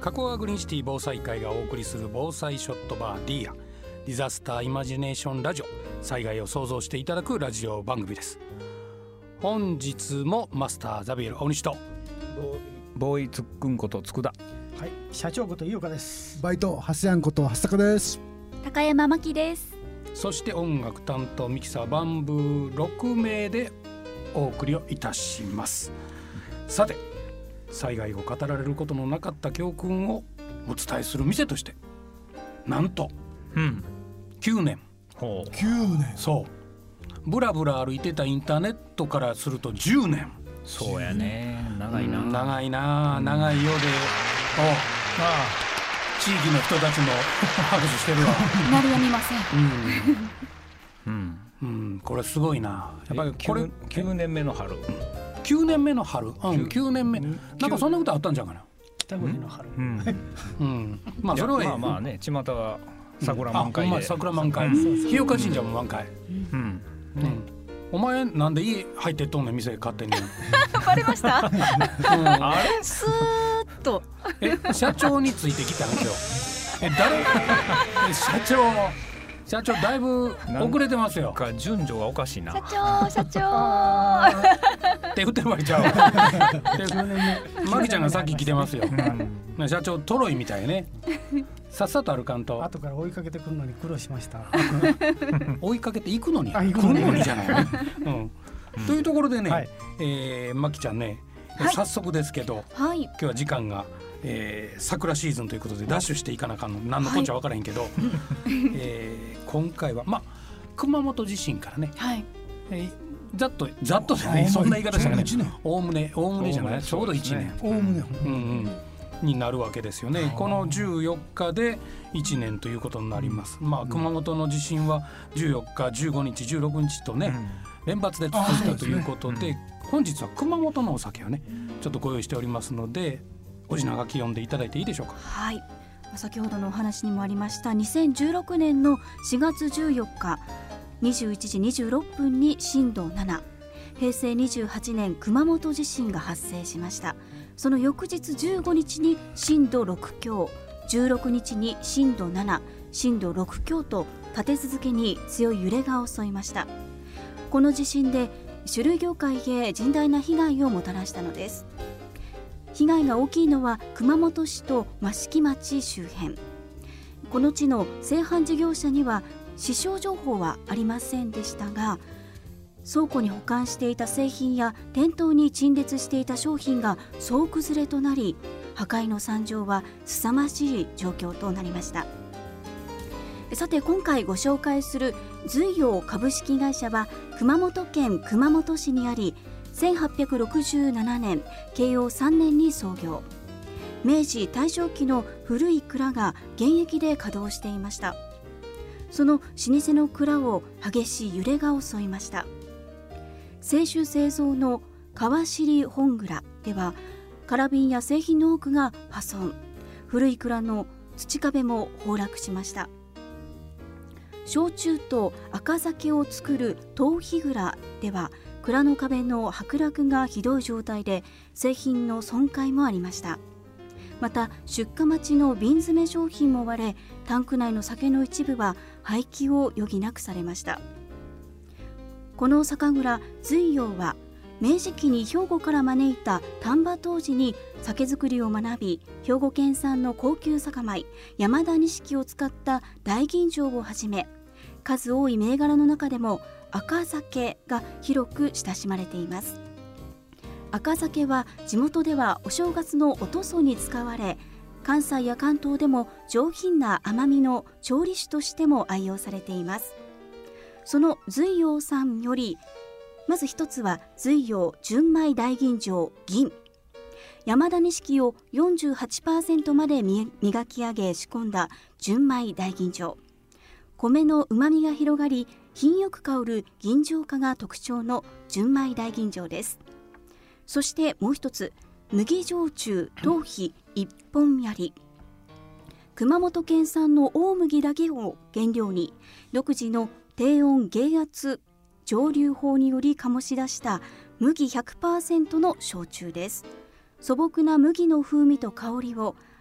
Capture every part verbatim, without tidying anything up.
加古川グリーンシティ防災会がお送りする防災ショットバー D やディザスターイマジネーションラジオ、災害を想像していただくラジオ番組です。本日もマスターザビエル大西とボーイツックンこと佃、 はい、社長こと井岡です。 バイトハスヤンことハスタカです。 高山真希です。 そして音楽担当ミキサーバンブーろく名でお送りをいたします。さて、災害を語られることのなかった教訓をお伝えする店として、なんと、うん、きゅうねん。 ほう、きゅうねん。 そうブラブラ歩いてたインターネットからするとじゅうねん。 そうやね、長いな、うん、 長いな、長いようで、おああ地域の人たちも拍手してるわ。 鳴りやみません。 うんうんうん、これすごいな。 やっぱりこれきゅうねんめの春、 きゅうねんめの春、うん、きゅうねんめ、なんかそんなことあったんじゃんかな。 北国の春、 うんうん、まあそれはまあまあね、巷は桜満開で、 うん、桜満開、日岡神社も満開、うんうんね、お前なんで家入ってっとんねん、店勝手に。 バレました、うん、 あれスーッとえ社長についてきたの今日。え誰社長社長だいぶ遅れてますよ。 か順序がおかしいな。 社長社長手振ってるわけちゃう。マキちゃんがさっき来てますよ、うん、社長トロイみたいね。さっさと歩かんと。 後から追いかけてくるのに苦労しました。 追いかけていくのに来るのにじゃないね、うんうん、というところでね、はい、えー、マキちゃんね、はい、早速ですけど、はい、今日は時間が、えー、桜シーズンということでダッシュしていかなあかんの、何のこっちゃ分からへんけど、はい、えー、今回は、ま、熊本地震からね、はい、えー、ざっとざっとじゃない、そんな言い方したらね、おおむねおおむねじゃない、ちょうどいちねん、 おおむね、 うんうんになるわけですよね。このじゅうよっかでいちねんということになります。まあ、熊本の地震はじゅうよっか、じゅうごにち、じゅうろくにちとね、連発で続いたということで、本日は熊本のお酒をねちょっとご用意しておりますので、おじながき読んでいただいていいでしょうか。 はい、先ほどのお話にもありましたにせんじゅうろくねんのしがつじゅうよっかにじゅういちじにじゅうろっぷんに震度なな、へいせいにじゅうはちねん熊本地震が発生しました。その翌日じゅうごにちに震度ろくきょう、じゅうろくにちに震度なな、震度ろくきょうと立て続けに強い揺れが襲いました。この地震で酒類業界へ甚大な被害をもたらしたのです。被害が大きいのは熊本市と益城町周辺。この地の製販事業者には死傷情報はありませんでしたが、倉庫に保管していた製品や店頭に陳列していた商品が総崩れとなり、破壊の惨状は凄まじい状況となりました。さて、今回ご紹介する随陽株式会社は熊本県熊本市にあり、せんはっぴゃくろくじゅうななねん慶応さんねんに創業。明治大正期の古い蔵が現役で稼働していました。その老舗の蔵を激しい揺れが襲いました。清酒製造の川尻本蔵では空瓶や製品の多くが破損、古い蔵の土壁も崩落しました。焼酎と赤酒を作る東比蔵では蔵の壁の剥落がひどい状態で製品の損壊もありました。また出荷待ちの瓶詰め商品も割れ、タンク内の酒の一部は廃棄を余儀なくされました。この酒蔵随陽は明治期に兵庫から招いた丹波杜氏に酒造りを学び、兵庫県産の高級酒米山田錦を使った大吟醸をはじめ、数多い銘柄の中でも赤酒が広く親しまれています。赤酒は地元ではお正月のお屠蘇に使われ、関西や関東でも上品な甘みの調理酒としても愛用されています。その随陽さんより、まず一つは随陽純米大吟醸銀。山田錦を よんじゅうはちパーセント まで磨き上げ仕込んだ純米大吟醸。米のうまみが広がり、品よく香る吟醸化が特徴の純米大吟醸です。そしてもう一つ、麦焼酎当比一本やり。熊本県産の大麦だけを原料に、独自の低温減圧蒸留法により醸し出した麦 ひゃくパーセント の焼酎です。素朴な麦の風味と香りを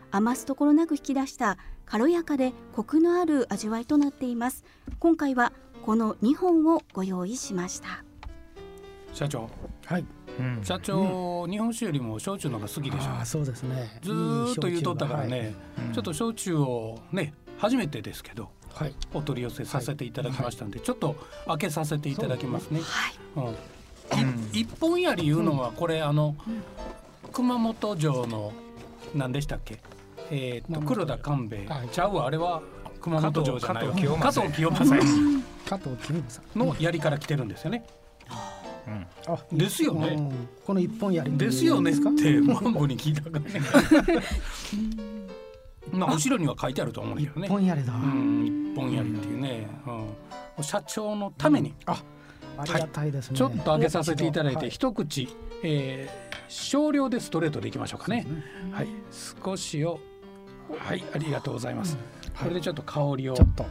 余すところなく引き出した軽やかでコクのある味わいとなっています。今回はこのにほんをご用意しました。 社長、 はい、 うん、社長、うん、日本酒よりも焼酎の方が好きでしょ。 あ、そうですね。 ずーっと言うとったからね、はい、ちょっと焼酎をね初めてですけど、はい、お取り寄せさせていただきましたんで、はい、ちょっと開けさせていただきますね。はい、うん、一本やりいうのはこれ、うん、あの、うん、熊本城の何でしたっけ、えー、と黒田官兵衛、はい、ちゃうわ、あれは熊本城じゃないわ、加藤清正加藤清正のやりから来てるんですよね。うん、あ、ですよね、うん、 この一本やりですよねってマンボに聞いたからねまあ後ろには書いてあると思うんだけどね、 一本やりだ、 うん、一本やりっていうね、うん、社長のために、 うん、あ、ありがたいですね、 はい、ちょっと開けさせていただいて、はい、一口、えー、少量でストレートでいきましょうかね、うん、はい、少しを、はい、ありがとうございます、うん、これでちょっと香りをちょっと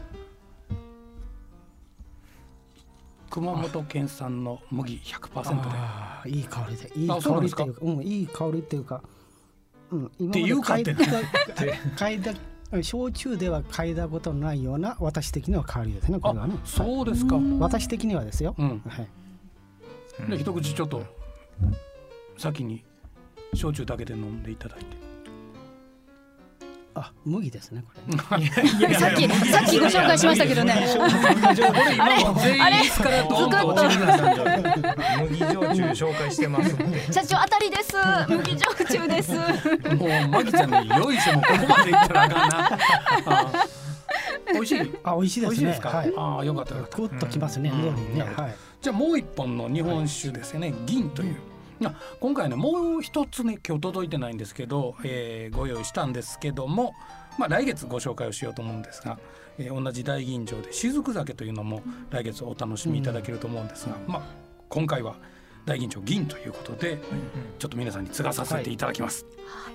熊本県産の麦 ひゃくパーセント で、 あ、いい香りで、いい香りっていうか、うん、いい香りっていうか、うん、今まで嗅いだ嗅いだ焼酎では嗅いだことないような私的には香りですね、これはね。 あ、そうですか。 私的にはですよ、うん、はい、 で一口ちょっと先に焼酎だけで飲んでいただいて、 あ、麦ですね、これ。 いやいやさっきさっきご紹介しましたけどね。あれあれ作っと麦焼酎紹介してますので。 社長当たりです。麦焼酎です。 もうマギちゃんによいしょ、もうここまでいったらあかんな。美味しい。 あ、美味しいですね。 はい、あ、よかったよかった。 グッときますね。 じゃあもう一本の日本酒ですよね。銀という。今回ね、もう一つね、今日届いてないんですけど、えー、ご用意したんですけども、まあ、来月ご紹介をしようと思うんですが、えー、同じ大吟醸で雫酒というのも来月お楽しみいただけると思うんですが、うん、まあ、今回は大吟醸銀ということで、うん、ちょっと皆さんに継がさせていただきます、はい、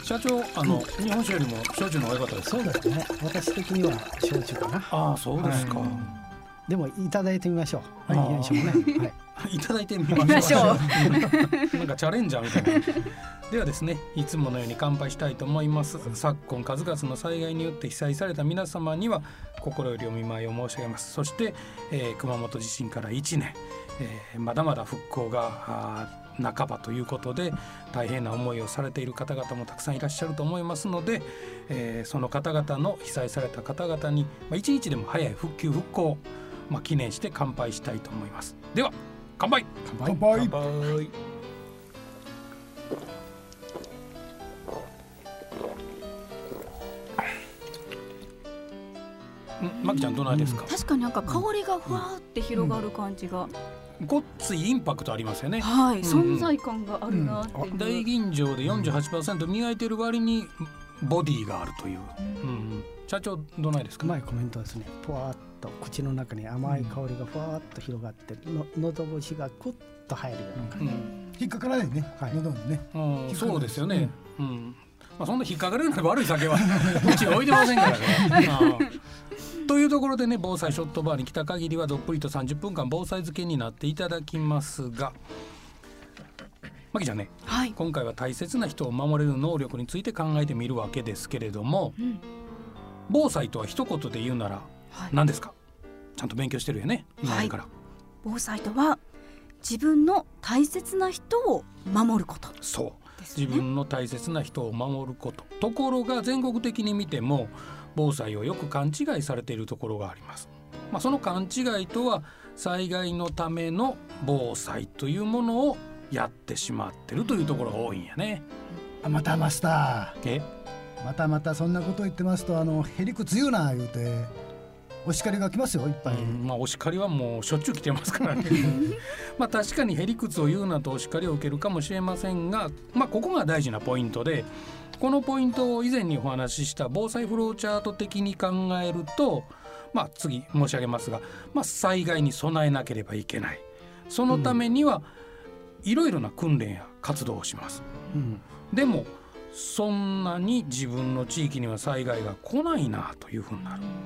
社長、あの、うん、日本酒よりも焼酎の方が良かったです。 そうですね、私的には焼酎かな。 ああ、そうですか、はい、 でもいただいてみましょう。はい、よいしょね。はい、 いただいてみましょう。なんかチャレンジャーみたいな。ではですね、いつものように乾杯したいと思います。昨今数々の災害によって被災された皆様には心よりお見舞いを申し上げます。そして、えー、熊本地震からいちねん、えー、まだまだ復興が半ばということで大変な思いをされている方々もたくさんいらっしゃると思いますので、えー、その方々の被災された方々に、まあ、一日でも早い復旧復興、まあ、記念して乾杯したいと思います。では乾杯。 乾杯。乾杯。 ん、マキちゃんどないですか。 うん、確かになんか香りがふわーって広がる感じが、 うん、ごっついインパクトありますよね。 はい、うん、存在感があるなっていう、うん、 大吟醸で よんじゅうはちパーセント 磨いてる割にボディがあるという、うんうん、社長どないですか。 うまいコメントですね。ふわーっと口の中に甘い香りがふわーっと広がっての喉越しがクッと入るような感じ、うん、 引っかからないね、はい、喉にね、 うん、そうですよね、うんうん、まあ、そんな引っかかるような悪い酒はうちに置いてませんからねというところでね、防災ショットバーに来た限りはどっぷりとさんじゅっぷんかん防災漬けになっていただきますが、マキちゃんね、はい、今回は大切な人を守れる能力について考えてみるわけですけれども、うん、防災とは一言で言うなら何ですか、はい、ちゃんと勉強してるよね、今までから、はい、 防災とは自分の大切な人を守ること。 そう、ね、自分の大切な人を守ること。ところが全国的に見ても防災をよく勘違いされているところがあります。まあ、その勘違いとは災害のための防災というものをやってしまってるというところが多いんやね。 あ、またマスター、 えまたまたそんなこと言ってますと、あのへりくつ言うな言うてお叱りが来ますよ、いっぱい、うん、 まあ、お叱りはもうしょっちゅう来てますからねまあ確かにへりくつを言うなとお叱りを受けるかもしれませんが、まあ、ここが大事なポイントで、このポイントを以前にお話しした防災フローチャート的に考えると、まあ、次申し上げますが、まあ、災害に備えなければいけない。そのためにはいろいろな訓練や活動をします、うん、でもそんなに自分の地域には災害が来ないなというふうになる、うん、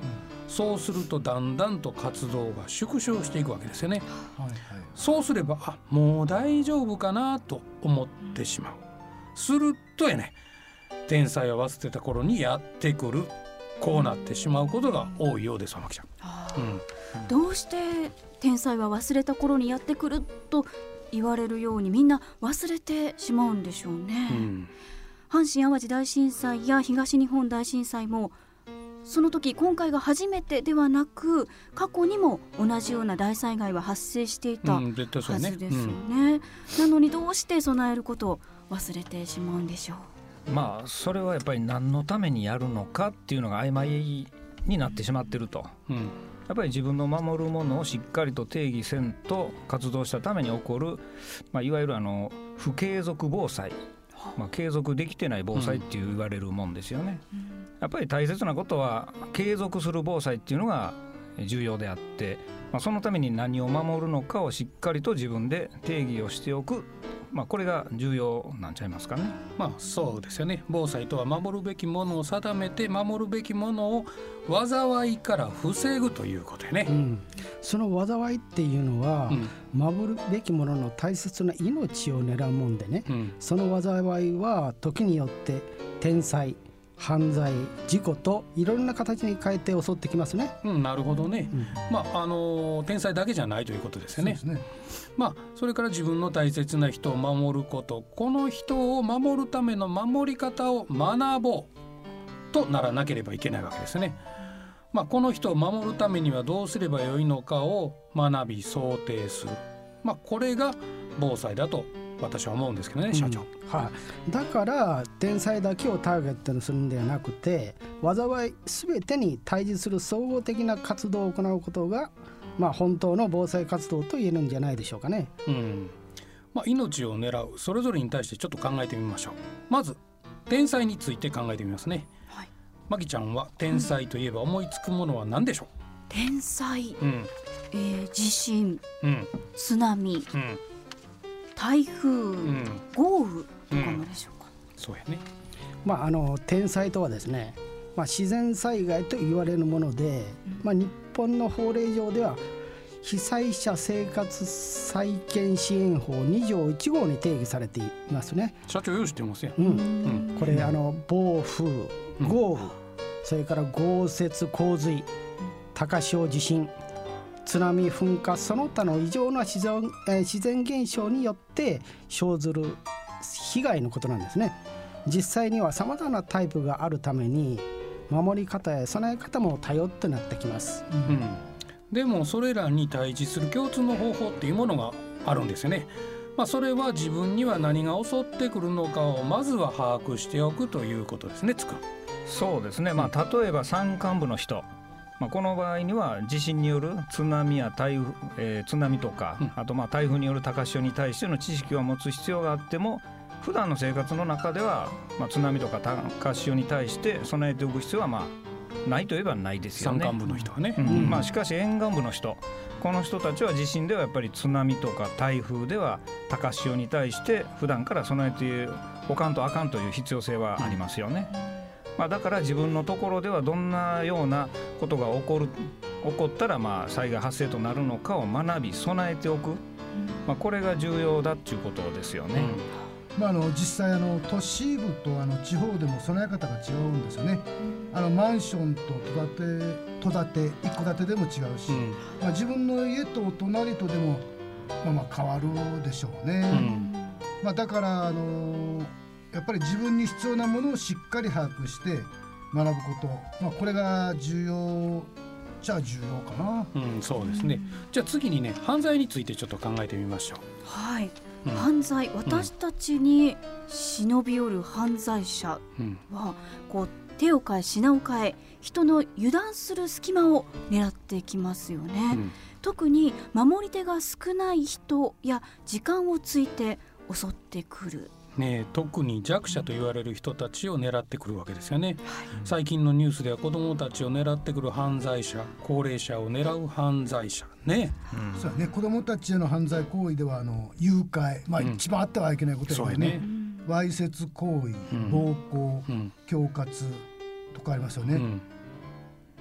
そうするとだんだんと活動が縮小していくわけですよね、はいはい、そうすればあもう大丈夫かなと思ってしまう。するとやね天才は忘れた頃にやってくる、こうなってしまうことが多いようです。天木ちゃん、うん、 どうして天才は忘れた頃にやってくると言われるようにみんな忘れてしまうんでしょうね、うん、阪神・淡路大震災や東日本大震災もその時今回が初めてではなく過去にも同じような大災害は発生していたはずですよね、うんね、なのにどうして備えることを忘れてしまうんでしょう。まあそれはやっぱり何のためにやるのかっていうのが曖昧になってしまってると、うん、やっぱり自分の守るものをしっかりと定義せんと活動したために起こる、まあ、いわゆるあの不継続防災、まあ、継続できてない防災っていう言われるもんですよね、うん、やっぱり大切なことは継続する防災っていうのが重要であって、まあ、そのために何を守るのかをしっかりと自分で定義をしておく、まあ、これが重要なんちゃいますかね。 まあそうですよね。防災とは守るべきものを定めて守るべきものを災いから防ぐということやね、うん、 その災いっていうのは、うん、守るべきものの大切な命を狙うもんでね、うん、その災いは時によって天災犯罪事故といろんな形に変えて襲ってきますね、 うん、なるほどね、うん、まああの天才だけじゃないということですよね。そうですね。まあそれから自分の大切な人を守ること、この人を守るための守り方を学ぼうとならなければいけないわけですね。まあこの人を守るためにはどうすればよいのかを学び想定する、まあこれが防災だと私は思うんですけどね、社長、 うんはい、だから天災だけをターゲットにするんではなくて災いすべてに対峙する総合的な活動を行うことが、まあ、本当の防災活動と言えるんじゃないでしょうかね、うんまあ、命を狙うそれぞれに対してちょっと考えてみましょう。まず天災について考えてみますね、はい、マキちゃんは天災といえば思いつくものは何でしょう。 天災、うんえー、地震、うん、津波、うん台風、うん、豪雨とかもでしょうか、 うん、そうやね、 まあ、あの天災とはですね、まあ、自然災害と言われるもので、うんまあ、日本の法令上では被災者生活再建支援法に条いち号に定義されていますね。 社長よく知ってますよ、 うんうん、これあの暴風豪雨、うん、それから豪雪洪水高潮地震津波噴火その他の異常な自然、えー、自然現象によって生ずる被害のことなんですね。実際にはさまざまなタイプがあるために守り方や備え方も多様となってきます、うん、 でもそれらに対峙する共通の方法っていうものがあるんですよね。まあ、それは自分には何が襲ってくるのかをまずは把握しておくということですね。つくそうですね、まあ、例えば山間部の人、まあ、この場合には地震による津波や台風、えー、津波とか、うん、あとまあ台風による高潮に対しての知識を持つ必要があっても普段の生活の中では、まあ、津波とか高潮に対して備えておく必要はまあないといえばないですよね。 山間部の人はね、 うんうんまあ、しかし沿岸部の人この人たちは地震ではやっぱり津波とか台風では高潮に対して普段から備えておかんとあかんという必要性はありますよね、うんまあ、だから自分のところではどんなようなことが起こる起こったらまあ災害発生となるのかを学び備えておく、まあ、これが重要だっていうことですよね、 うんまあ、あの実際あの都市部とあの地方でも備え方が違うんですよね。あのマンションと戸建て戸建て一戸建てでも違うし、うんまあ、自分の家と隣とでも、まあ、まあ変わるでしょうね、うんまあ、だからあのやっぱり自分に必要なものをしっかり把握して学ぶこと、まあ、これが重要じゃあ重要かな、 うん、そうですね。じゃあ次にね犯罪についてちょっと考えてみましょう。 はい、うん、犯罪私たちに忍び寄る犯罪者は、うん、こう手を変え品を変え人の油断する隙間を狙ってきますよね、うん、特に守り手が少ない人や時間をついて襲ってくるね、特に弱者と言われる人たちを狙ってくるわけですよね、はい、最近のニュースでは子どもたちを狙ってくる犯罪者高齢者を狙う犯罪者ね、 うん、そうね子どもたちへの犯罪行為ではあの誘拐、まあ、一番あってはいけないことですよね、うん、わいせつ行為、うん、暴行、うん、恐喝とかありますよね、うん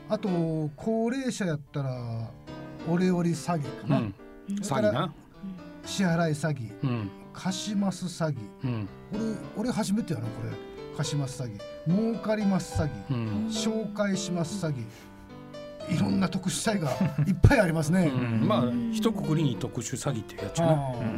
あと高齢者やったらオレオレ詐欺かな、うん、 詐欺な、 支払い詐欺、うん、貸します詐欺、うん、俺俺初めてやなこれ。貸します詐欺、儲かります詐欺、うん、紹介します詐欺、いろんな特殊詐欺がいっぱいありますね、 うん、まあ一括りに特殊詐欺っていうやつな、うん、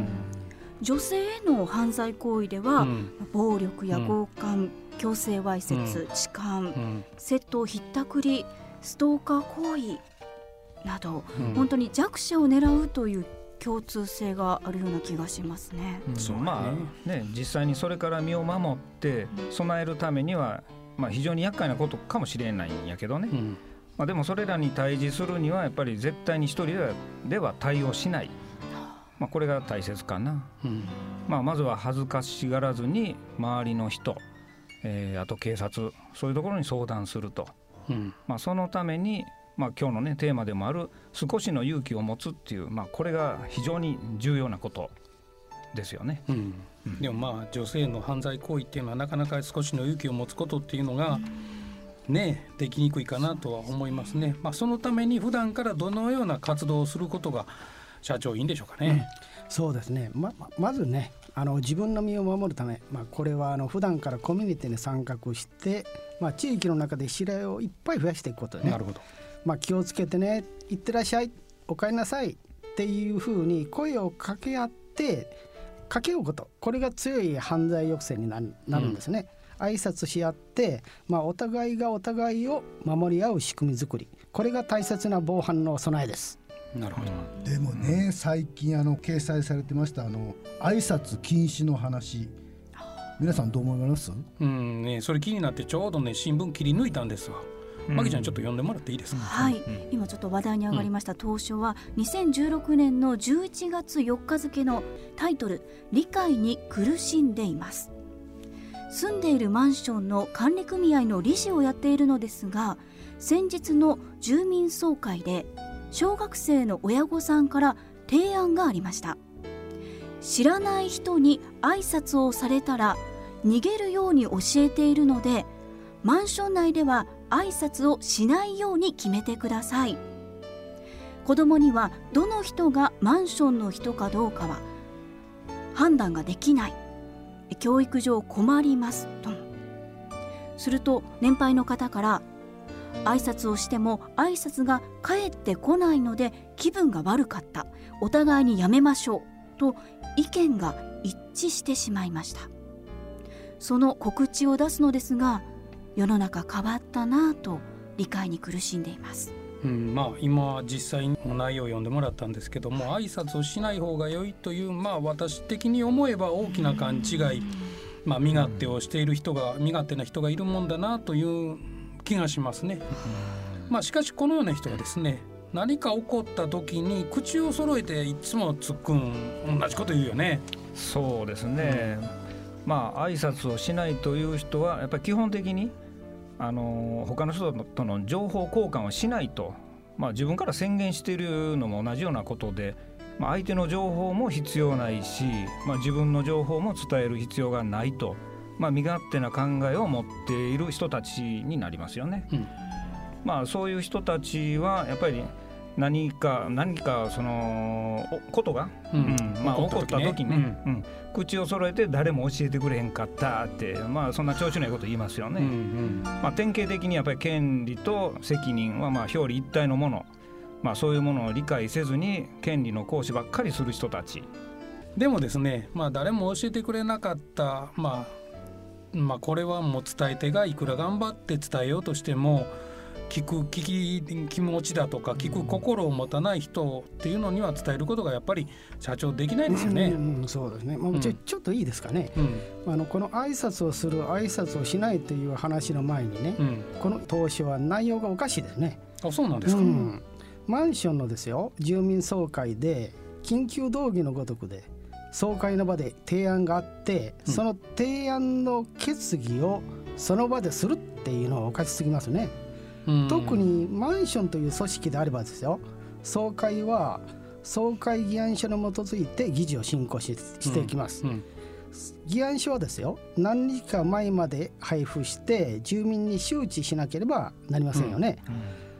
女性への犯罪行為では、うん、暴力や強姦、うん、強制わいせつ、痴漢、うん、窃盗、ひったくり、ストーカー行為など、うん、本当に弱者を狙うという共通性があるような気がしますね。 うん、そうまあね、実際にそれから身を守って備えるためには、まあ、非常に厄介なことかもしれないんやけどね、うんまあ、でもそれらに対峙するにはやっぱり絶対に一人では、では対応しない、まあ、これが大切かな、うんまあ、まずは恥ずかしがらずに周りの人、えー、あと警察、そういうところに相談すると、うんまあ、そのためにまあ、今日の、ね、テーマでもある少しの勇気を持つっていう、まあ、これが非常に重要なことですよね、うんうん、でもまあ女性の犯罪行為っていうのはなかなか少しの勇気を持つことっていうのが、ね、できにくいかなとは思いますね、まあ、そのために普段からどのような活動をすることが社長いいんでしょうかね、うん、 そうですね ま, まずねあの自分の身を守るため、まあ、これはあの普段からコミュニティに参画して、まあ、地域の中で知り合いをいっぱい増やしていくことね。 なるほど。 まあ、気をつけてね、いってらっしゃい、お帰りなさいっていうふうに声を掛け合って掛け合うこと、これが強い犯罪抑制になる、なるんですね、うん、挨拶し合って、まあ、お互いがお互いを守り合う仕組み作り、これが大切な防犯の備えです。 なるほど。 でもね、最近あの掲載されてましたあの挨拶禁止の話、皆さんどう思います？ うんね、それ気になってちょうどね新聞切り抜いたんですわ。マギちゃんちょっと読んでもらっていいですか？ はい、うん、今ちょっと話題に上がりました当初はにせんじゅうろくねんのじゅういちがつよっか付のタイトル、理解に苦しんでいます。住んでいるマンションの管理組合の理事をやっているのですが、先日の住民総会で小学生の親御さんから提案がありました。知らない人に挨拶をされたら逃げるように教えているので、マンション内では挨拶をしないように決めてください。子どもにはどの人がマンションの人かどうかは判断ができない、教育上困りますと。すると年配の方から、挨拶をしても挨拶が返ってこないので気分が悪かった、お互いにやめましょうと意見が一致してしまいました。その告知を出すのですが、世の中変わったなぁと理解に苦しんでいます。 うんまあ、今実際の内容を読んでもらったんですけども、挨拶をしない方が良いという、まあ、私的に思えば大きな勘違い、まあ、身勝手をしている人が身勝手な人がいるもんだなという気がしますね。まあ、しかしこのような人がですね、何か起こった時に口を揃えていつもつっくん同じこと言うよね。 そうですね、うん、まあ挨拶をしないという人はやっぱり基本的にあの他の人との情報交換をしないと、まあ、自分から宣言しているのも同じようなことで、まあ、相手の情報も必要ないし、まあ、自分の情報も伝える必要がないと、まあ、身勝手な考えを持っている人たちになりますよね、うんまあ、そういう人たちはやっぱり何か何かそのことが、うんうんまあ、起こった時に、ねうんうん、口を揃えて誰も教えてくれへんかったって、まあ、そんな調子ないこと言いますよね、うんうんまあ、典型的にやっぱり権利と責任はまあ表裏一体のもの、まあ、そういうものを理解せずに権利の行使ばっかりする人たちでもですね、まあ、誰も教えてくれなかった、まあまあ、これはもう伝え手がいくら頑張って伝えようとしても聞く聞き気持ちだとか聞く心を持たない人っていうのには伝えることがやっぱり社長できないですよね、 うんうん、そうですね、まあ、ちょ、ちょっといいですかね、うん、あのこの挨拶をする挨拶をしないという話の前にね、うん、この投資は内容がおかしいですね。 あ、そうなんですか、うん、 マンションのですよ住民総会で緊急動議のごとくで総会の場で提案があって、うん、その提案の決議をその場でするっていうのはおかしすぎますね。特にマンションという組織であればですよ、総会は総会議案書に基づいて議事を進行 し, していきます、うんうん、議案書はですよ何日か前まで配布して住民に周知しなければなりませんよね、うんうん、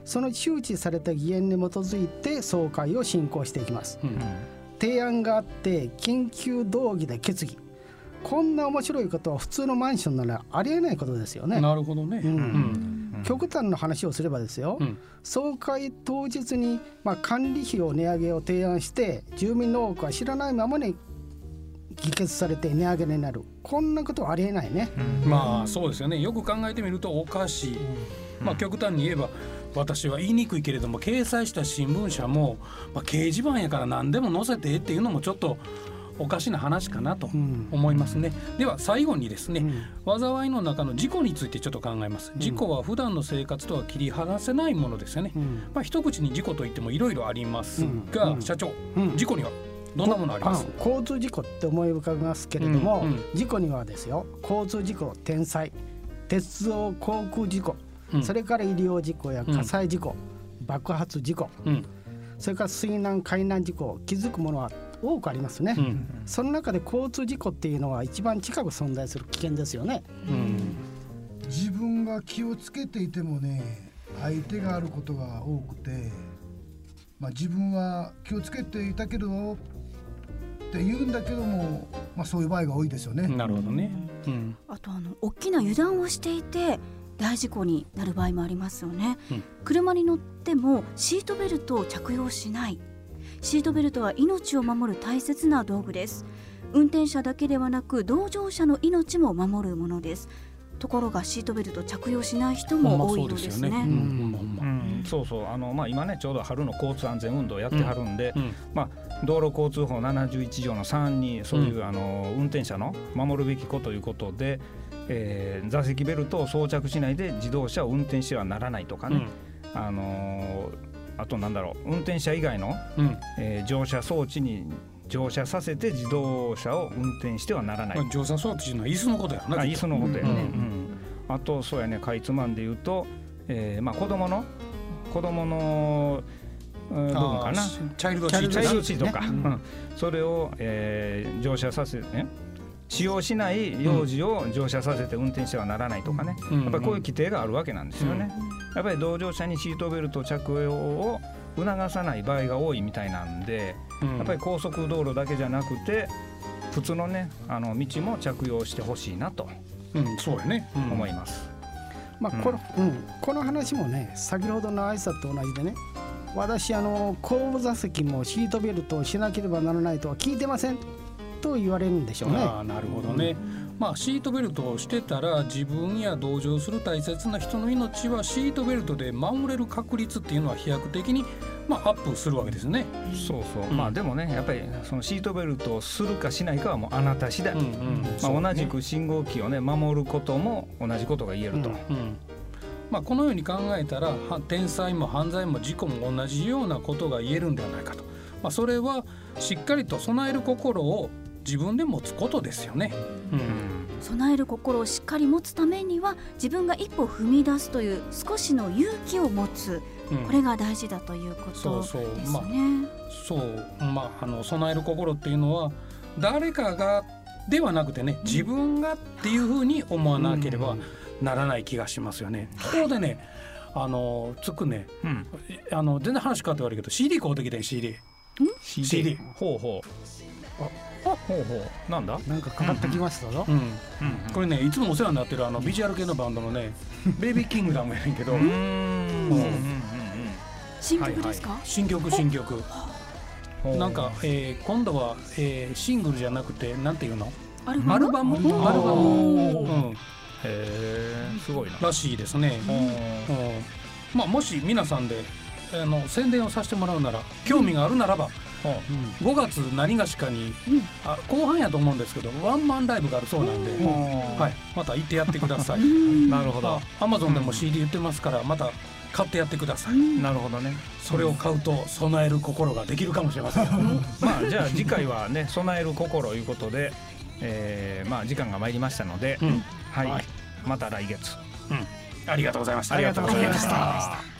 その周知された議案に基づいて総会を進行していきます、うん、提案があって緊急動議で決議、こんな面白いことは普通のマンションならありえないことですよね。 なるほどね、うんうん、極端な話をすればですよ、うん、総会当日に、まあ、管理費を値上げを提案して住民の多くは知らないままに議決されて値上げになる、こんなことはありえないね、 うん、まあそうですよね。よく考えてみるとおかしい、うん、まあ極端に言えば私は言いにくいけれども掲載した新聞社も、まあ、掲示板やから何でも載せてっていうのもちょっとおかしな話かなと思いますね、うん、では最後にですね、うん、災いの中の事故についてちょっと考えます。事故は普段の生活とは切り離せないものですよね、うん、まあ、一口に事故といってもいろいろありますが、うん、社長、うん、事故にはどんなものあります？ 交通事故って思い浮かびますけれども、うんうん、事故にはですよ、交通事故、天災、鉄道航空事故、うん、それから医療事故や火災事故、うん、爆発事故、うん、それから水難海難事故、気づくものは多くありますね、うん、その中で交通事故っていうのは一番近く存在する危険ですよね、うん、 自分が気をつけていてもね、相手があることが多くて、まあ、自分は気をつけていたけどって言うんだけども、まあ、そういう場合が多いですよね。 なるほどね、 うん、あとあの大きな油断をしていて大事故になる場合もありますよね、うん、車に乗ってもシートベルトを着用しない。シートベルトは命を守る大切な道具です。運転者だけではなく同乗者の命も守るものです。ところがシートベルト着用しない人も多いようですね。 そうそう、あの、まあ、今ねちょうど春の交通安全運動をやってはるんで、うんうん、まあ、道路交通法ななじゅういち条のさんにそういう、うん、あの運転者の守るべきことということで、えー、座席ベルトを装着しないで自動車を運転してはならないとかね、うん、あのーあとなんだろう、運転者以外の、うん、えー、乗車装置に乗車させて自動車を運転してはならない、まあ、 乗車装置というのは椅子のことやな。 あ、椅子のことやね、うんうん、あとそうやね、かいつまんで言うと、えーまあ、子供の子供の部分かな、 チャイルドシート、 チャイルドシートか、ね、うん、それを、えー、乗車させて、ね、使用しない幼児を乗車させて運転してはならないとかね、うん、やっぱりこういう規定があるわけなんですよね、うん、やっぱり同乗者にシートベルト着用を促さない場合が多いみたいなんで、うん、やっぱり高速道路だけじゃなくて普通のね、あの道も着用してほしいなと、 うん、そうやね、うん、 思います。 まあこのうん、この話もね、先ほどの挨拶と同じでね、私あの後部座席もシートベルトをしなければならないとは聞いてませんと言われるんでしょうね。 あ、なるほどね、うん、まあ、シートベルトをしてたら自分や同乗する大切な人の命はシートベルトで守れる確率っていうのは飛躍的に、まあ、アップするわけですね。 そうそう、うん、まあでもね、やっぱりそのシートベルトをするかしないかはもうあなた次第、うんうん、まあ、同じく信号機をね守ることも同じことが言えると、うんうん、 まあ、このように考えたら天災も犯罪も事故も同じようなことが言えるんではないかと、まあ、それはしっかりと備える心を自分で持つことですよね、うん、 備える心をしっかり持つためには自分が一歩踏み出すという少しの勇気を持つ、うん、これが大事だということですね。そうそう、まあ、 そう、まあ、あの備える心っていうのは誰かがではなくてね、自分がっていうふうに思わなければならない気がしますよね、うん、ところでね、あのつくね、うん、あの全然話変わって悪いけど シーディー 買うてきてん シーディー、 シーディー ほうほう、あ、ほうほう、なんだ、 なんかかかってきましたぞ、 うんうんうん、これね、いつもお世話になってるあのビジュアル系のバンドのねベイビーキングダムやねんけど、うーん、うん、 新曲ですか？ はいはい、新曲新曲なんか、えー、今度は、えー、シングルじゃなくてなんていうの、アルバム、アルバム、アルバム、うん、へえ、すごいならしいですね、うんうん、まあ、もし皆さんであの宣伝をさせてもらうなら、興味があるならば、うん、ごがつ何がしかに、うん、あ後半やと思うんですけどワンマンライブがあるそうなんで、はい、また行ってやってくださいなるほど、 アマゾンでも シーディー 売ってますから、また買ってやってください、うん、 なるほどね、 それを買うと備える心ができるかもしれませんまあじゃあ次回はね備える心ということで、えー、まあ時間が参りましたので、うん、はい、はい、また来月、 うん、ありがとうございました。 ありがとうございました。